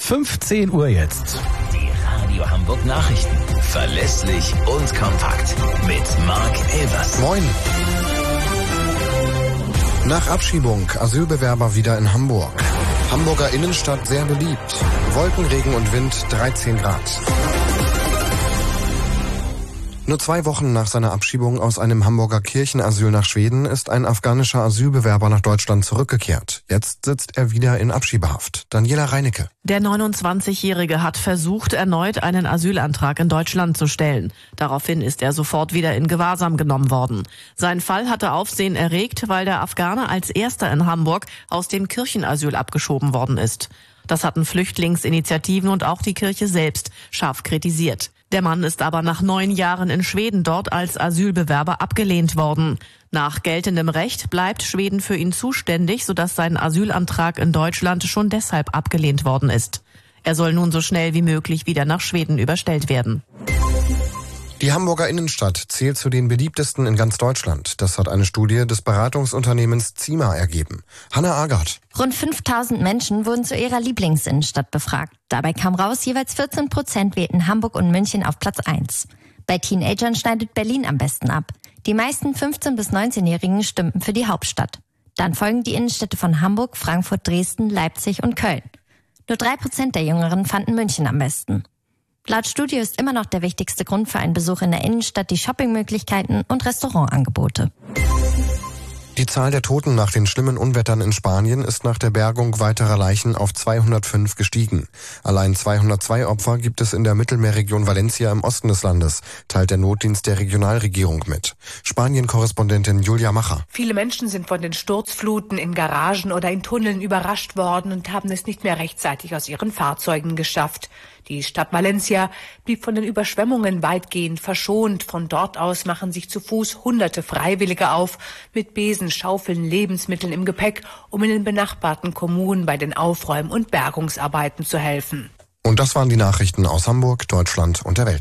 15 Uhr jetzt. Die Radio Hamburg Nachrichten. Verlässlich und kompakt. Mit Marc Elvers. Moin. Nach Abschiebung Asylbewerber wieder in Hamburg. Hamburger Innenstadt sehr beliebt. Wolken, Regen und Wind 13 Grad. Nur 2 Wochen nach seiner Abschiebung aus einem Hamburger Kirchenasyl nach Schweden ist ein afghanischer Asylbewerber nach Deutschland zurückgekehrt. Jetzt sitzt er wieder in Abschiebehaft. Daniela Reinecke. Der 29-Jährige hat versucht, erneut einen Asylantrag in Deutschland zu stellen. Daraufhin ist er sofort wieder in Gewahrsam genommen worden. Sein Fall hatte Aufsehen erregt, weil der Afghane als erster in Hamburg aus dem Kirchenasyl abgeschoben worden ist. Das hatten Flüchtlingsinitiativen und auch die Kirche selbst scharf kritisiert. Der Mann ist aber nach 9 Jahren in Schweden dort als Asylbewerber abgelehnt worden. Nach geltendem Recht bleibt Schweden für ihn zuständig, sodass sein Asylantrag in Deutschland schon deshalb abgelehnt worden ist. Er soll nun so schnell wie möglich wieder nach Schweden überstellt werden. Die Hamburger Innenstadt zählt zu den beliebtesten in ganz Deutschland. Das hat eine Studie des Beratungsunternehmens Zima ergeben. Hanna Agard. Rund 5000 Menschen wurden zu ihrer Lieblingsinnenstadt befragt. Dabei kam raus, jeweils 14% wählten Hamburg und München auf Platz 1. Bei Teenagern schneidet Berlin am besten ab. Die meisten 15- bis 19-Jährigen stimmten für die Hauptstadt. Dann folgen die Innenstädte von Hamburg, Frankfurt, Dresden, Leipzig und Köln. Nur 3% der Jüngeren fanden München am besten. Laut Studie ist immer noch der wichtigste Grund für einen Besuch in der Innenstadt die Shoppingmöglichkeiten und Restaurantangebote. Die Zahl der Toten nach den schlimmen Unwettern in Spanien ist nach der Bergung weiterer Leichen auf 205 gestiegen. Allein 202 Opfer gibt es in der Mittelmeerregion Valencia im Osten des Landes, teilt der Notdienst der Regionalregierung mit. Spanien-Korrespondentin Julia Macher. Viele Menschen sind von den Sturzfluten in Garagen oder in Tunneln überrascht worden und haben es nicht mehr rechtzeitig aus ihren Fahrzeugen geschafft. Die Stadt Valencia blieb von den Überschwemmungen weitgehend verschont. Von dort aus machen sich zu Fuß Hunderte Freiwillige auf, mit Besen, Schaufeln, Lebensmitteln im Gepäck, um in den benachbarten Kommunen bei den Aufräum- und Bergungsarbeiten zu helfen. Und das waren die Nachrichten aus Hamburg, Deutschland und der Welt.